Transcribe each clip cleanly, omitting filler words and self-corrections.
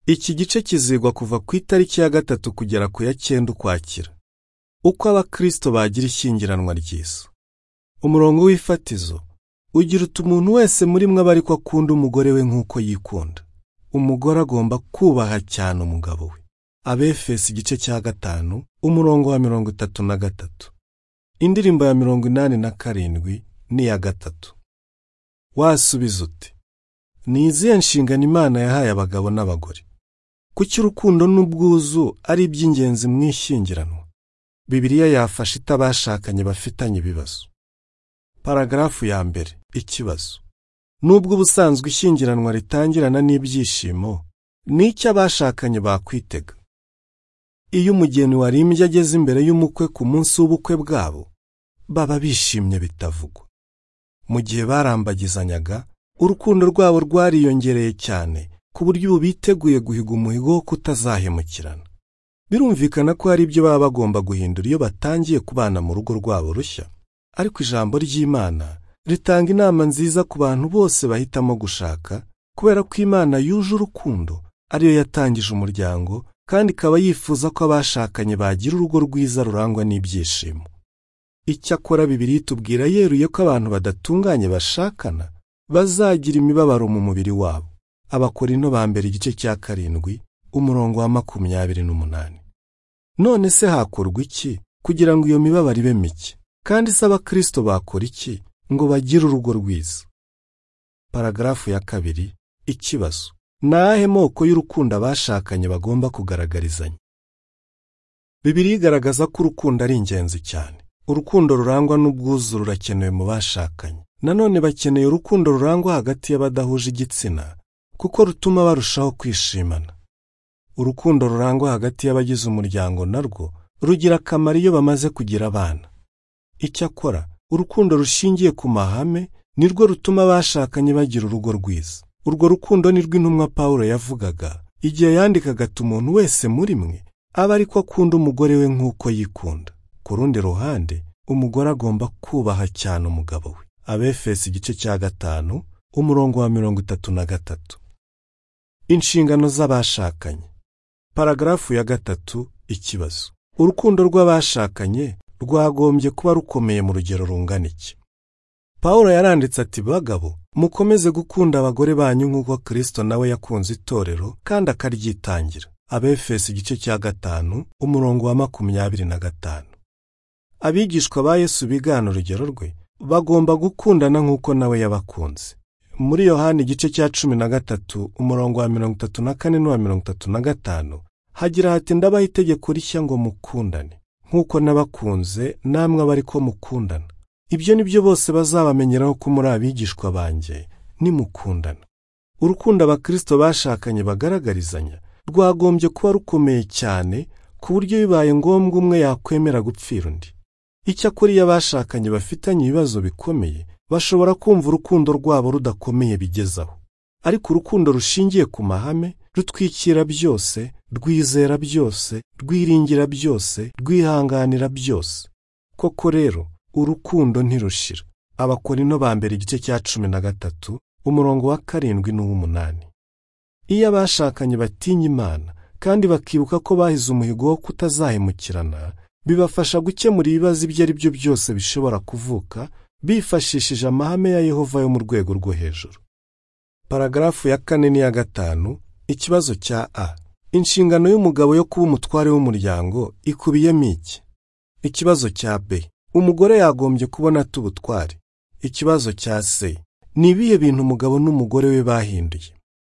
Iki gice kizigwa kuva ku itariki ya 3 kugera ku ya 9 Ukwakira. Uko abakristo bagira ishyingiranwa ryiza. Umurongo w'ifatizo ugira uti umuntu wese muri mwe abariko akunda umugore we nk'uko yikunda. Umugore agomba kubaha cyane umugabo we. Abefesi igice cya 5 umurongo wa 33. Indirimbo ya 87 ni ya 3. Wasubiza uti: ni izihe nshingano Imana yahaye abagabo n'abagore? Kuki urukundo n'ubwuzu ari iby'ingenzi mu ishyingiranwa? Bibiliya yafasha itabashakanye bafitanye ibibazo. Paragrafu ya mbere. Ikibazo: nubwo ubusanzwe ishyingiranwa ritangirana n'ibyishimo, n'icyo abashakanye bakwitega? Iyo umugeni warimbye ageze imbere y'umukwe ku munsi w'ubukwe bwabo, baba bishimye bitavugwa. Mu gihe barambagizanyaga, urukundo rwabo rwariyongereye cyane ku buryo ubu biteguye guhiga umuhigo wo kutazahemukirana. Birumvikana ko hari ibyo baba bagomba guhindura iyo batangiye kubana mu rugo rwabo rushya, ariko ijambo ry'Imana ritanga inama nziza ku bantu bose bahitamo gushaka, kubera ko Imana yuje urukundo ariyo yatangije umuryango, kandi ikaba yifuza ko abashakanye bagira urugo rwiza rurangwa n'ibyishimo. Icyakora Bibiliya itubwira yeruye ko abantu badatunganye bashakana bazagira imibabaro mu mubiri wabo. Abakorinto ba mbere igice cya 7 umurongo wa 28. None se hakorwa iki kugira ngo iyo mibabaro ibe mike? Kandi se abakristo bakora iki ngo bagire urugo rwiza? Paragrafu ya 2. Ikibazo: nahe moko y'urukundo abashakanye bagomba kugaragarizanya? Bibiliya igaragaza ko urukundo ari ingenzi cyane. Urukundo rurangwa n'ubwuzu rurakenewe mu bashakanye. Nanone bakeneye urukundo rurangwa hagati y'abadahuje igitsina, kuko rutuma barushaho kwishimana. Urukundo rurangwa hagati y'abagize umuryango narwo rugira akamaro iyo bamaze kugira abana. Icyakora urukundo rushingiye ku mahame nirwo rutuma abashakanye bagira urugo rwiza. Urwo rukundo nirwo intumwa Pawulo yavugaga igihe yandikaga ati umuntu wese muri mwe aba ariko akunda umugore we nk'uko yikunda. Ku rundi ruhande, umugore agomba kubaha cyane umugabo we. Abefesi igice cya 5 umurongo wa 33. Inshingano z'abashakanye. Paragrafu ya 3. Ikibazo: urukundo rw'abashakanye rwagombye kuba rukomeye mu rugero rungana iki? Pawulo yaranditse ati: bagabo, mukomeze gukunda abagore banyu nk'uko Kristo nawe yakunze itorero kandi akaryitangira. Abefesi igice cya 5 umurongo wa 25. Abigishwa ba Yesu bigana urugero rwe bagomba gukundana nk'uko nawe yabakunze. Muri Yohana igice cya 13 umurongo wa 34 n'uwa 35 hagira hati: ndabaha itegeko rishya ngo mukundane nk'uko nabakunze namwe abariko mukundana. Ibyo nibyo bose bazabamenyeraho ko muri abigishwa banjye, nimukundana. Urukundo abakristo bashakanye bagaragarizanya rwagombye kuba rukomeye cyane ku buryo bibaye ngombwa umwe yakwemera gupfira undi. Icyakora iyo abashakanye bafitanye ibibazo bikomeye, bashobora kumva urukundo rwabo rudakomeye bigezaho. Ariko urukundo rushingiye ku mahame rutwikira byose, rwizera byose, rwiringira byose, rwihanganira byose. Koko rero urukundo ntirushira. Abakorinto ba mbere igice cya 13 umurongo wa 7 n'uw8. Iyo abashakanye batinya Imana kandi bakibuka ko bahize umuhigo wo kutazahemukirana, bibafasha gukemura ibibazo ibyo ari byo byose bishobora kuvuka bifashishije amahame ya Yehova yo mu rwego rwo hejuru. Paragrafu ya 4 n'iya 5. Ikibazo cya A: inshingano y'umugabo yo kuba umutware w'umuryango ikubiyemo iki? Ikibazo cya B: umugore yagombye kubona tubutware. Ikibazo cya C: ni ibihe bintu umugabo n'umugore we bahinduye?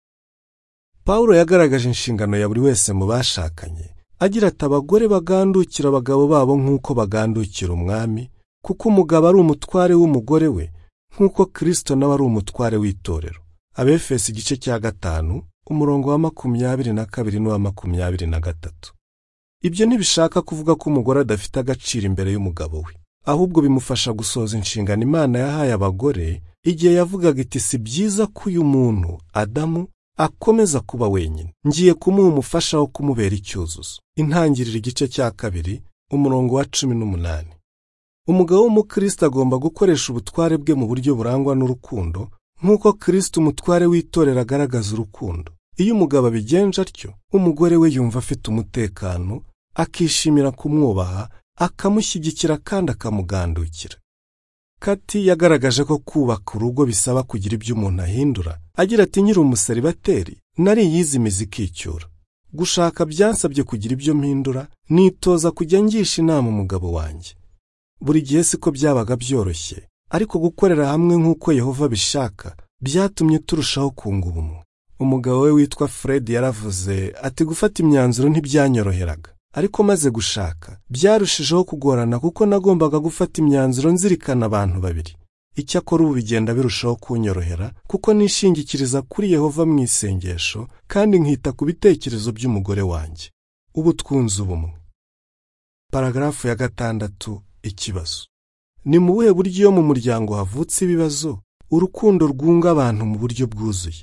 Pawulo yagaragaje inshingano ya buri wese mu bashakanye agira ati: abagore bagandukira abagabo babo nk'uko bagandukira umwami, kuko umugabo ari umutware w'umugore we nk'uko Kristo nawe ari umutware w'itorero. Abefesi igice cya 5 umurongo wa 22 n'uwa 23. Ibyo ntibishaka kuvuga ko umugore adafite agaciro imbere y'umugabo we, ahubwo bimufasha gusoza inshingano Imana yahaye abagore igihe yavugaga iti: si byiza ko uyu muntu Adamu akomeza kuba wenyine, ngiye kumuha umufasha wo kumubera icyuzuzo. Intangiriro igice cya 2 umurongo wa 18. Umugabo w'umukristo agomba gukoresha ubutware bwe mu buryo burangwa n'urukundo, nk'uko Kristo umutware w'itorero agaragaza urukundo. Iyo umugabo abigenje atyo, umugore we yumva afite umutekano, akishimira kumwubaha, akamushyigikira kandi akamugandukira. Kati yagaragaje ko kubaka urugo bisaba kugira ibyo umuntu ahindura, agira ati nkiri umuseribateri nariyize imizi ikicyura. Gushaka byansabye kugira ibyo mpindura, nitoza kujya ngisha inama umugabo wanjye. Buri gihe siko byabaga byoroshye, ariko gukorera hamwe nk'uko Yehova bishaka byatumye turushaho kunga ubumwe. Umugabo we witwa Fred yaravuze ati gufata imyanzuro ntibyanyoroheraga, ariko maze gushaka byarushijeho kugorana kuko nagombaga gufata imyanzuro nzirikana abantu babiri. Icyakora ubu bigenda birushaho kunyorohera kuko nishingikiriza kuri Yehova mu isengesho kandi nkita ku bitekerezo by'umugore wanjye. Ubu twunze ubumwe. Paragrafu ya 6. Ikibazo. Ni mu buhe buryo iyo mu muryango havutse ibibazo urukundo rwunga abantu mu buryo bwuzuye?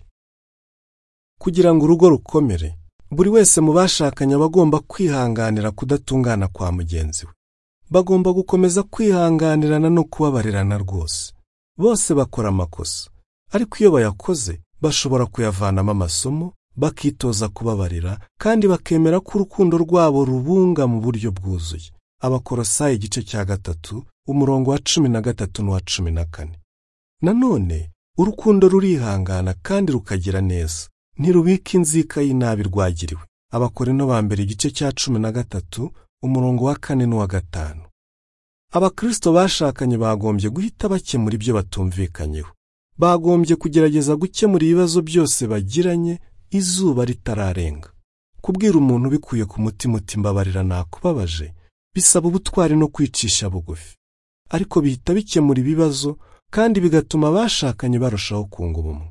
Kugira ngo urugo rukomere, buri wese mu bashakanye bagomba kwihanganira kudatungana kwa mugenzi we. Bagomba gukomeza kwihanganirana no kubabarirana rwose. Bose bakora amakosa, ariko iyo bayakoze bashobora kuyavanamo amasomo, bakitoza kubabarira kandi bakemera ko urukundo rwabo rubunga mu buryo bwuzuye. Abakolosayi igice cya 3 umurongo wa 13 n'uwa 14. Nanone urukundo rurihangana kandi rukagira neza, ntirubika inzika y'inabi rwagiriwe. Abakorinto ba mbere igice cya 13 umurongo wa 4 n'uwa 5. Abakristo bashakanye bagombye guhita bakemura ibyo batumvikanyeho. Bagombye kugerageza gukemura ibibazo byose bagiranye izuba ritararenga. Kubwira umuntu bikuye ku mutima uti mbabarira nakubabaje bisaba ubutwari no kwicisha bugufi, ariko bihita bikemura ibibazo kandi bigatuma abashakanye barushaho kunga ubumwe.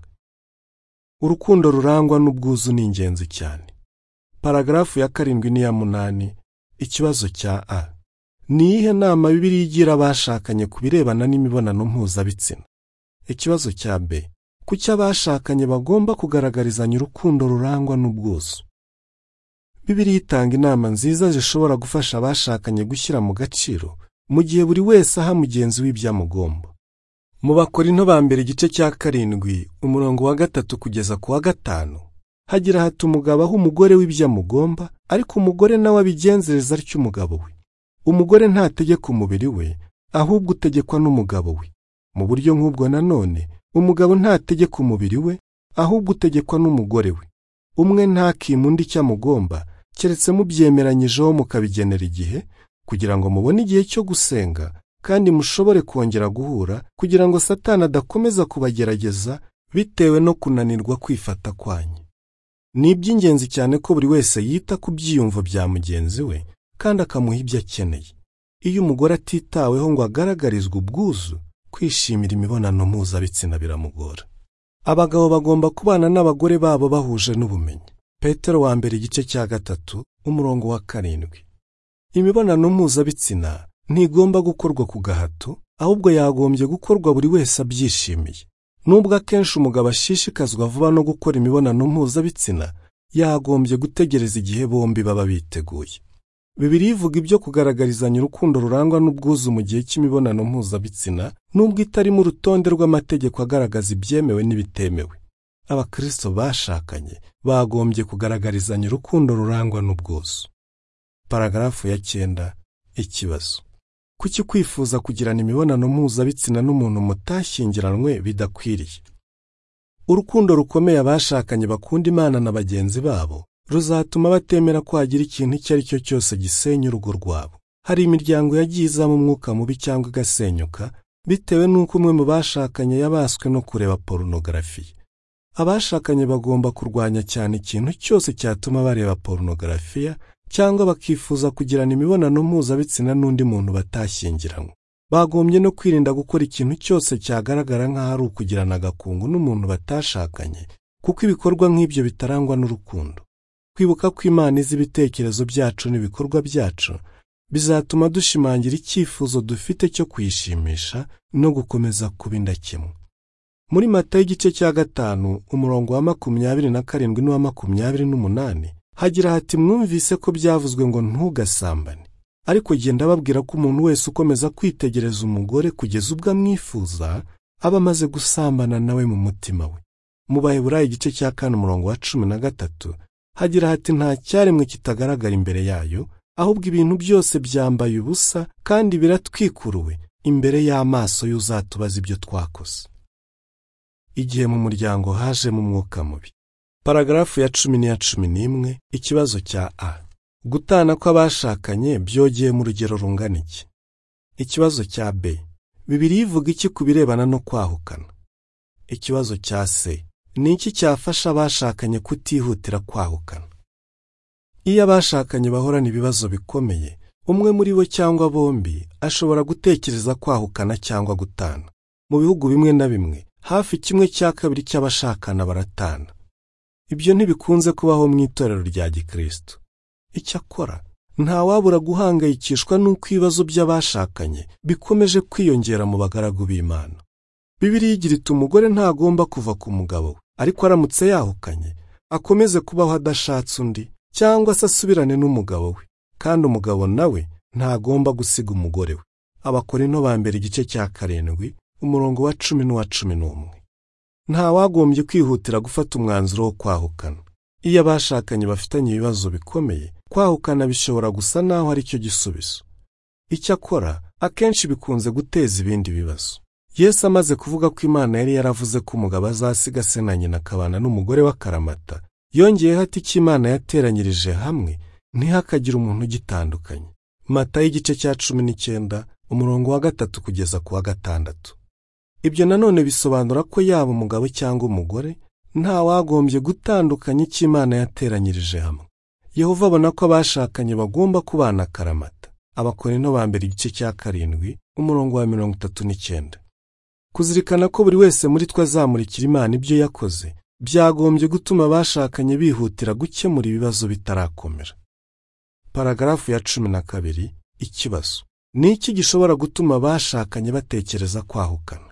Urukundo rurangwa n'ubwuzu ni ingenzi cyane. Paragrafu ya 7 n'iya 8. Ikibazo cya A. Ni iyihe nama Bibiliya igira abashakanye ku birebana n'imibonano mpuzabitsina? Ikibazo cya B. Kuki abashakanye bagomba kugaragarizanya urukundo rurangwa n'ubwuzu? Bibiliya itanga inama nziza zishobora gufasha abashakanye gushyira mu gaciro mu gihe buri wese aha mugenzi we ibyamugomba. Mu Bakorinto ba mbere igice cya 7 umurongo wa 3 kugeza ku wa 5 hagira hati umugabo aho umugore w'ibyamugomba, ariko umugore nawe abigenzereza atyo umugabo we. Umugore ntategeka umubiri we, ahubwo utegekwa n'umugabo we. Mu buryo nk'ubwo nanone umugabo ntategeka umubiri we, ahubwo utegekwa n'umugore we. Umwe ntakime undi icyo amugomba, keretse mubyemeranyijeho mukabigenera igihe, kugira ngo mubone igihe cyo gusenga kandi mushobore kongera guhura, kugira ngo Satani adakomeza kubagerageza bitewe no kunanirwa kwifata kwanyu. Ni iby'ingenzi cyane ko buri wese yita ku byiyumvo bya mugenzi we kandi akamuha ibyo akeneye. Iyo umugore atitaweho ngo agaragarizwe ubwuzu, kwishimira imibonano mpuzabitsina biramugora. Abagabo bagomba kubana n'abagore babo bahuje n'ubumenyi. Petero wa mbere igice cya 3 umurongo wa 7. Imibonano mpuzabitsina ntigomba gukorwa ku gahato, ahubwo yagombye gukorwa buri wese abyishimiye. Nubwo akenshi umugabo ashishikazwa vuba no gukora imibonano mpuzabitsina, yagombye gutegereza igihe bombi baba biteguye. Bibiliya ivuga ibyo kugaragarizanya urukundo rurangwa n'ubwuzu mu gihe cy'imibonano mpuzabitsina, nubwo itarimo urutonde rw'amategeko agaragaza ibyemewe n'ibitemewe. Abakristo bashakanye bagombye kugaragarizanya urukundo rurangwa n'ubwuzu. Paragrafu ya 9. Ikibazo. Kuki kwifuza kugirana imibonano mpuzabitsina n'umuntu mutashyingiranywe bidakwiriye? Urukundo rukomeye abashakanye bakunda Imana na bagenzi babo ruzatuma batemera kwagira ikintu icyo ari cyo cyose gisenya urugo rwabo. Hari imiryango yagiye izamo umwuka mubi cyangwa igasenyuka bitewe n'uko umwe mu bashakanye yabaswe no kureba porunogarafi. Abashakanye bagomba kurwanya cyane ikintu cyose cyatuma bareba porunogarafiya cyangwa bakifuza kugirana imibonano mpuzabitsina n'undi muntu batashyingiranywe. Bagombye no kwirinda gukora ikintu cyose cyagaragara nk'aho ari ukugirana agakungu n'umuntu batashakanye, kuko ibikorwa nk'ibyo bitarangwa n'urukundo. Kwibuka ko Imana izi ibitekerezo byacu n'ibikorwa byacu bizatuma dushimangira icyifuzo dufite cyo kuyishimisha no gukomeza kuba indakemwa. Muri Matayo igice cya 5 umurongo wa 27 n'uwa 28 hagira hati mwumvise ko byavuzwe ngo ntugasambane, ariko genda babwira ko umuntu wese ukomeza kwitegereza umugore kugeza ubwo amwifuza aba amaze gusambana nawe mu mutima we. mu Baheburayo igice cya 4 umurongo wa 13 hagira hati nta cyaremwe kitagaragara imbere yayo, ahubwo ibintu byose byambaye ubusa kandi biratwikuruwe imbere y'amaso y'uzatubaza ibyo twakoze. Igihe mu muryango hajemo umwuka mubi. Paragarafu ya 10 n'iya 11, ikibazo cya A. Gutana kw'abashakanye byogeye mu rugero rungana iki? Ikibazo cya B. Bibiliya ivuga iki ku birebana no kwahukana? Ikibazo cya C. Ni iki cyafasha abashakanye kutihutira kwahukana? Iyo abashakanye bahorana ibibazo bikomeye, umwe muri bo cyangwa bombi ashobora gutekereza kwahukana cyangwa gutana. Mu bihugu bimwe na bimwe, hafi 1/2 cy'abashakana baratana. Ibyo ntibikunze kubaho mu itorero rya Gikristo. Icyakora, nta wabura guhangayikishwa n'uko ibibazo by'abashakanye bikomeje kwiyongera mu bagaragu b'Imana. Bibiliya igira iti umugore ntagomba kuva ku mugabo we, ariko aramutse yahukanye, akomeze kubaho adashatse undi, cyangwa se asubirane n'umugabo we, kandi umugabo nawe ntagomba gusiga umugore we. Abakorinto ba mbere igice cya 7 umurongo wa 10 n'uwa 11. Nta wagombye kwihutira gufata umwanzuro wo kwahukana. Iyo abashakanye bafitanye ibibazo bikomeye, kwahukana bishobora gusa naho ari cyo gisubizo. Icyakora, akenshi bikunze guteza ibindi bibazo. Yesu amaze kuvuga ko Imana yari yaravuze ko umugabo azasiga se na nyina akabana n'umugore w'akaramata, yongeyeho ati ko Imana yateranyirije hamwe ntihakagire umuntu ugitandukanye. Matayo igice cya 19 umurongo wa 3 kugeza ku wa 6. Ibyo nanone bisobanura ko yaba umugabo cyangwa umugore nta wagombye gutandukanya icyo Imana yateranyirije hamwe. Yehova abona ko abashakanye bagomba kubana akaramata. Abakorinto ba mbere igice cya 7 umurongo wa 39. Kuzirikana ko buri wese muri twe azamurikira Imana ibyo yakoze byagombye gutuma abashakanye bihutira gukemura ibibazo bitarakomera. Paragarafu ya 12, ikibazo. Ni iki gishobora gutuma abashakanye batekereza kwahukana?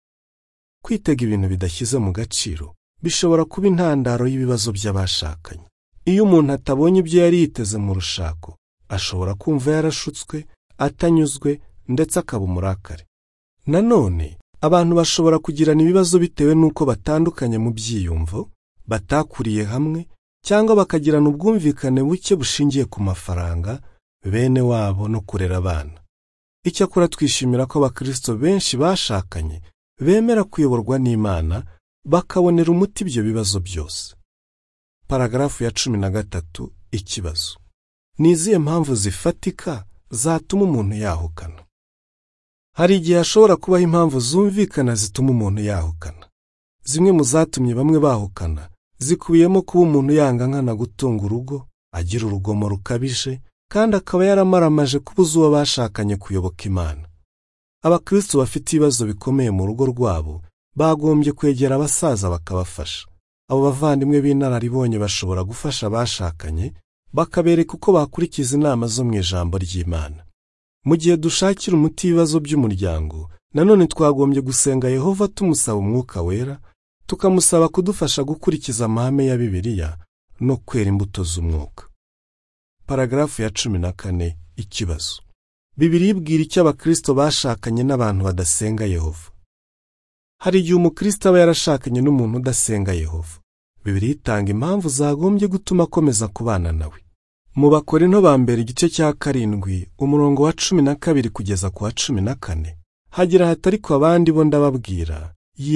Kwitega ibintu bidashyize mu gaciro bishobora kuba intandaro y'ibibazo by'abashakanye. Iyo umuntu atabonye ibyo yari yiteze mu rushako, ashobora kumva yarashutswe, atanyuzwe, ndetse akaba umurakare. Nanone, abantu bashobora kugirana ibibazo bitewe n'uko batandukanye mu byiyumvo, batakuriye hamwe, cyangwa bakagirana ubwumvikane buke bushingiye ku mafaranga, bene wabo no kurera abana. Icyakora twishimira ko abakristo benshi bashakanye bemera kuyoborwa n'Imana, bakabonera umuti ibyo bibazo byose. Paragarafu ya 13, ikibazo. Ni izihe mpamvu zifatika zatuma umuntu yahukana? Hari igihe hashobora kubaho impamvu zumvikana zituma umuntu yahukana. Zimwe mu zatumye bamwe bahukana zikubiyemo kuba umuntu yanga nkana gutunga urugo, agira urugomo rukabije, kandi akaba yaramaramaje kubuza uwo bashakanye kuyoboka Imana. Abakristo bafite ibibazo bikomeye mu rugo rwabo bagombye kwegera abasaza bakabafasha. Abo bavandimwe b'inararibonye bashobora gufasha abashakanye, bakabereka uko bakurikiza inama zo mu ijambo ry'Imana. Mu gihe dushakira umuti ibibazo by'umuryango, nanone twagombye gusenga Yehova tumusaba umwuka wera, tukamusaba kudufasha gukurikiza amahame ya Bibiliya no kwera imbuto z'umwuka. Paragarafu ya 14, ikibazo. Bibiliya ibwira icyo abakristo bashakanye n'abantu badasenga Yehova? Hari igihe umukristo aba yarashakanye n'umuntu udasenga Yehova. Bibiliya itanga impamvu zagombye gutuma akomeza kubana nawe. Mu Bakorinto ba mbere igice cya 7 umurongo wa 12 kugeza ku wa 14 hagira hati ariko abandi bo ndababwira,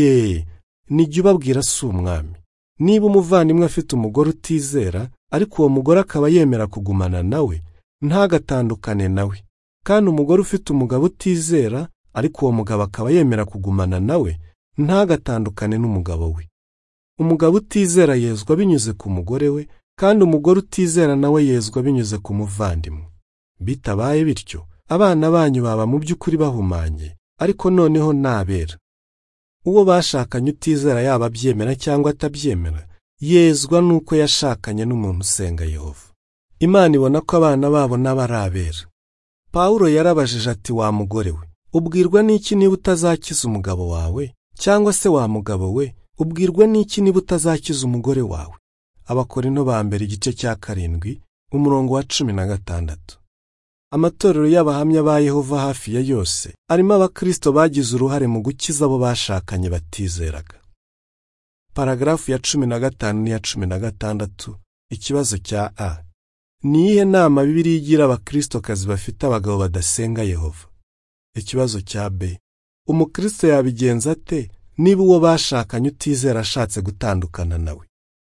nijye ubabwira si umwami. Niba umuvandimwe afite umugore utizera, ariko uwo mugore akaba yemera kugumana nawe, ntagatandukane nawe. Kandi umugore ufite umugabo utizera, ariko uwo mugabo akaba yemera kugumana nawe, ntagatandukane n'umugabo we. Umugabo utizera yezwa binyuze ku mugore we, kandi umugore utizera nawe yezwa binyuze ku muvandimwe. Bitabaye bityo, abana banyu baba mu by'ukuri bahumanye, ariko noneho nabera. Uwo bashakanye utizera yaba abyemera cyangwa atabyemera, yezwa nuko yashakanye n'umuntu usenga Yehova. Imana ibona ko abana babo n'abarabera. Pawulo yarabajije ati wa mugore we, ubwirwa n'iki niba utazakiza umugabo wawe? Cyangwa se wa mugabo we, ubwirwa n'iki niba utazakiza umugore wawe? Abakorinto ba mbere igice cya 7 umurongo wa 16. Amatorero y'abahamya ba Yehova hafi ya yose arimo abakristo bagize uruhare mu gukiza abo bashakanye batizeraga. Paragrafu ya 15 n'iya 16. Ikibazo cya A. Ni iyihe nama Bibiliya igira abakristokazi bafite abagabo badasenga Yehova? Ikibazo cya B. Umukristo yabigenza ate niba uwo bashakanye utizera ashatse gutandukana nawe?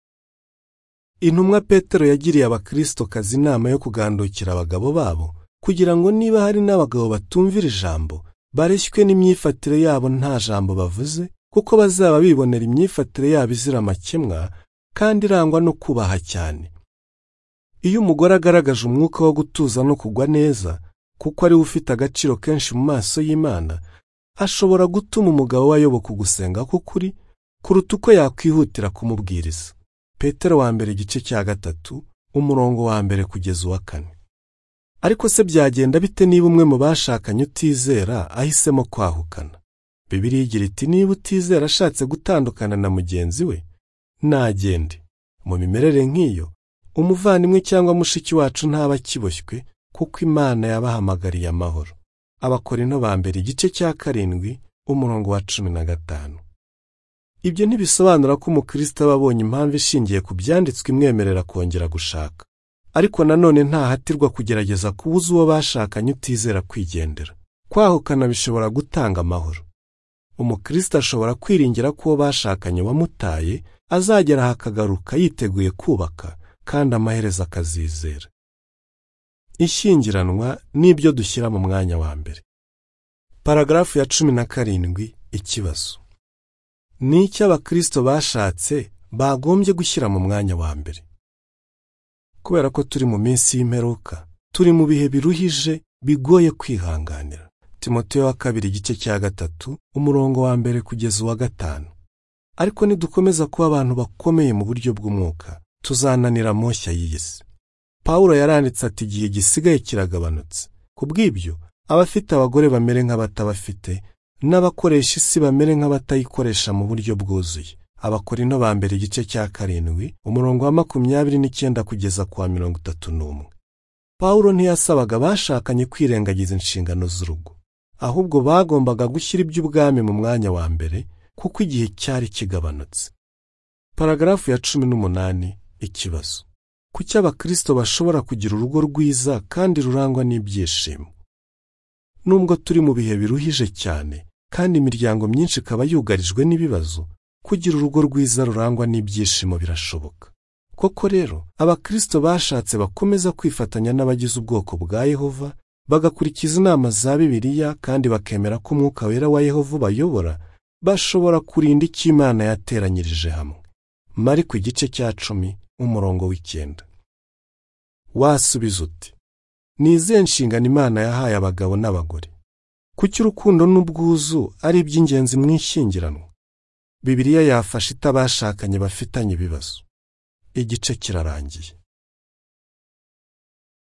Intumwa Petero yagiriye abakristokazi inama yo kugandukira abagabo babo kugira ngo niba hari n'abagabo batumvira ijambo bareshywe n'imyifatire yabo nta jambo bavuze, kuko bazaba bibonera imyifatire yabo izira amakemwa kandi irangwa no kubaha cyane. Iyo umugore agaragaje umwuka wo gutuza no kugwa neza, kuko ari we ufite agaciro kenshi mu maso y'Imana, ashobora gutuma umugabo we ayoboka ugusenga k'ukuri kuruta uko yakwihutira kumubwiriza. Petero wa mbere igice cya 3 umurongo wa 1 kugeza uwa 4. Ariko se byagenda bite niba umwe mu bashakanye utizera ahisemo kwahukana? Bibiliya igira iti niba utizera ashatse gutandukana na mugenzi we, nagende. Mu mimerere nk'iyo, umuvandimwe cyangwa mushiki wacu ntaba kiboshywe, kuko Imana yabahamagariye amahoro. Abakorinto ba mbere igice cya 7 umurongo wa 15. Ibyo ntibisobanura ko umukristo aba abonye impamvu ishingiye ku byanditswe imwemerera kongera gushaka. Ariko nanone ntahatirwa kugerageza kubuza uwo bashakanye utizera kwigendera. Kwahukana bishobora gutanga amahoro. Umukristo ashobora kwiringira ko uwo bashakanye wamutaye azagera akagaruka yiteguye kubaka kandi amaherezo akazizera. Ishyingiranwa n'ibyo dushyira mu mwanya wa mbere. Paragrafu ya 17. Ikibazo. Ni iki abakristo bashatse bagombye gushyira mu mwanya wa mbere? Kubera ko turi mu minsi y'imperuka, turi mu bihe biruhije bigoye kwihanganira. Timoteyo wa kabiri igice cya 3 umurongo wa 1 kugeza uwa 5. Ariko nidukomeza kuba abantu bakomeye mu buryo bw'umwuka, tuzananira moshya y'isi. Pawulo yaranditse ati igihe gisigaye kiragabanutse. Kubw'ibyo, abafite abagore bamere nk'abatabafite, n'abakoresha isi bamere nk'abatayikoresha mu buryo bwuzuye. Abakorinto ba mbere igice cya 7 umurongo wa 29 kugeza ku wa 31. Pawulo ntiyasabaga bashakanye kwirengagiza inshingano z'urugo, ahubwo bagombaga gushyira iby'ubwami mu mwanya wa mbere, kuko igihe cyari kigabanutse. Paragrafu ya 18. Ikibazo. Kuki abakristo bashobora kugira urugo rwiza kandi rurangwa n'ibyishimo? Nubwo turi mu bihe biruhije cyane kandi imiryango myinshi ikaba yugarijwe n'ibibazo, kugira urugo rwiza rurangwa n'ibyishimo birashoboka. Koko rero, abakristo bashatse bakomeza kwifatanya n'abagize ubwoko bwa Yehova, bagakurikiza inama za Bibiliya kandi bakemera ko umwuka wera wa Yehova bayobora, bashobora kurinda icyo Imana yateranyirije hamwe. Mariko igice cya 10 umurongo w'9. Wasubiza uti, ni izihe nshingano Imana yahaye abagabo n'abagore? Kuki urukundo n'ubwuzu ari iby'ingenzi mu ishyingiranwa? Bibiliya yafasha itabashakanye bafitanye ibibazo. Igice kirarangiye.